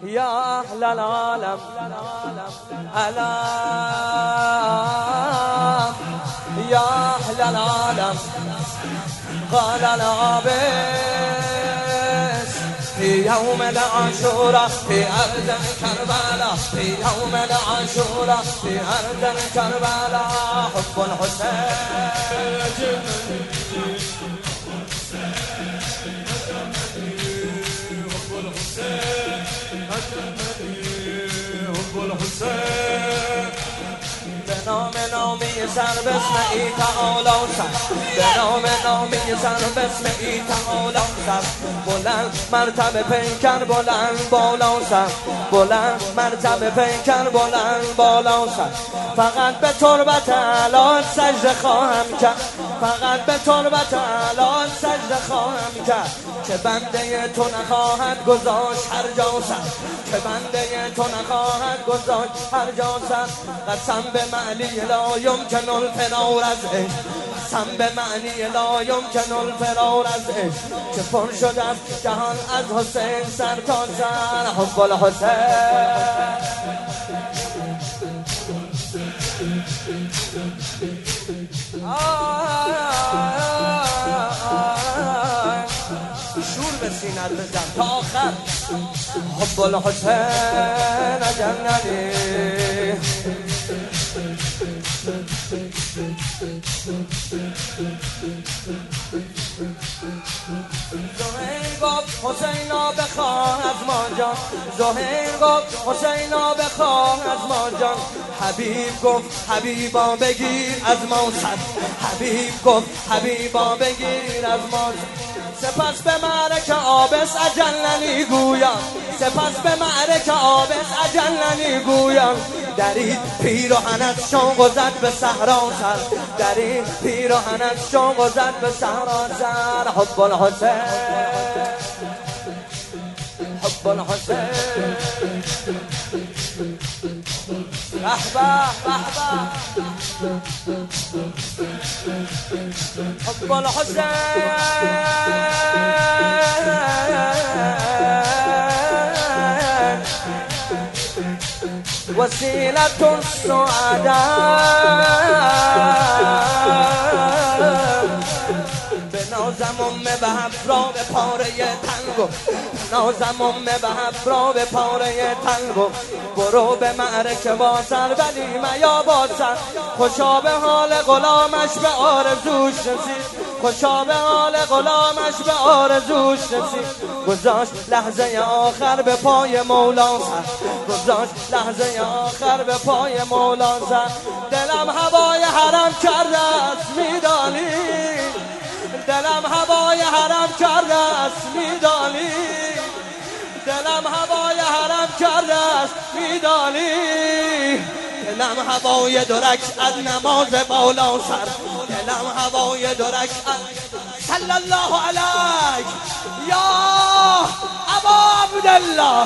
يا أهل العالم ألام يا أهل العالم قال العابس في يوم العاشوراء في أرض كربلاء في يوم العاشوراء في أرض كربلاء حب الحسين به نام نامی سر بسم ای تعالی سر به نام نامی سر بسم ای تعالی سر بلند مرتبه پیکر بلند بالا سر بلند مرتبه پیکر بلند بالا سر فقط به تربت اعلی سجده خواهم کرد فقط به تربت اعلی سجده خواهم کرد که بنده تو نخواهد گذاشت هر جا سر که بنده تو نخواهد گذاشت هر جا سر قسم به معنی لا یمکن الفرار از عشق قسم به معنی لا یمکن الفرار از عشق که پر شده از جهان از حسین سر تا سر حب الحسین شور به سینت بزن تا آخر حب الحسین جنگلی زهیر گفت حسینا بخواه از ما جان زهیر گفت حسینا بخواه از ما جان حبیب گفت حبیبا بگیر از ما سر حبیب گفت حبیبا بگیر از ما سپس به معرک آبس اجلنی گویم سپس به معرک آبس اجلنی گویم درید پیراهنت شوق و زد به صحرا سر درید پیراهنت شوق و زد به صحرا سر حب الحسین حب الحسین احبه احبه حب الحسین وسیلة السعداء بنازم امه به افرا به پاره تنگو نازم امه به افرا به پاره تنگو برو به معرکه با سر ولی میا با سر خوشا به حال غلامش به آرزوش رسید خوشا به حال غلامش به آرزوش رسید گذاشت لحظه آخر به پای مولا سر گذاشت لحظه آخر به پای مولا سر دلم هوای حرم کرده است میدانی دلم هوای حرم کرده است میدانی دلم هوای حرم کرده است میدانی دلم هوای درک از نماز بالا سر دلم هوای درک صلی الله علیک یا ابا عبدالله